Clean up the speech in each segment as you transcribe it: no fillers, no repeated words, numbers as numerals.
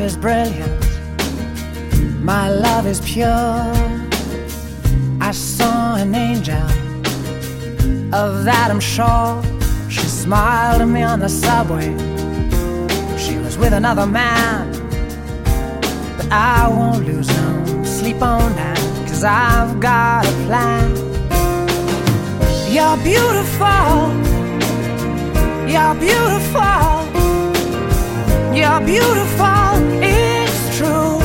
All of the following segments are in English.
is brilliant, my love is pure. I saw an angel, of that I'm sure. She smiled at me on the subway. She was with another man, but I won't lose no sleep on that, 'cause I've got a plan. You're beautiful, you're beautiful, you're beautiful, it's true.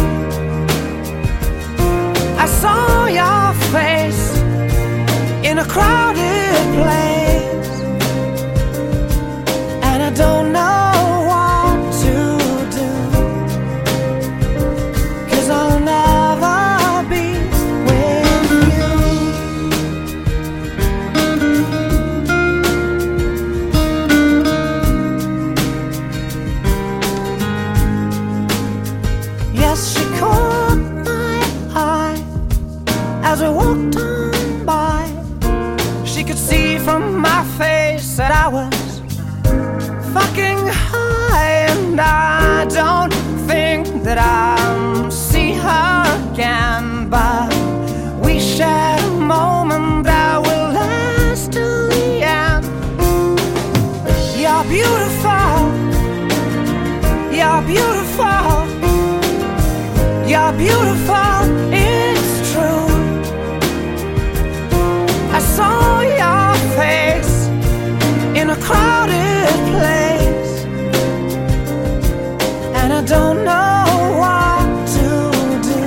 I saw your face in a crowded place, and I don't know what to do, 'cause I'll never be with you. Yes, she caught my eye as we walked on by. She could see from my face that I was fucking high, and I don't think that I'll see her again, but we shared a moment that will last till the end. You're beautiful, you're beautiful, you're beautiful, it's true. I saw your face in a crowded place, and I don't know what to do,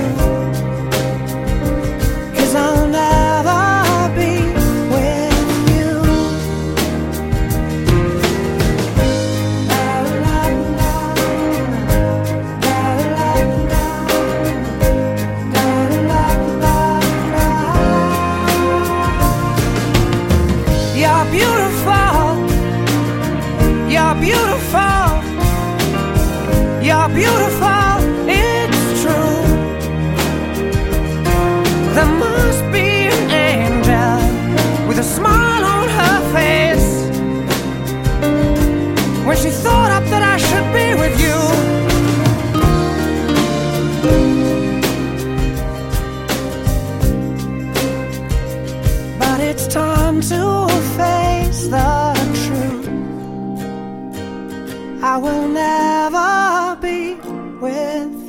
'cause I'll never be with you. You're beautiful, you're beautiful, you're beautiful, it's true. There must be an angel with a smile on her face when she thought up that I should be with you. But it's time to face the truth. I will never be with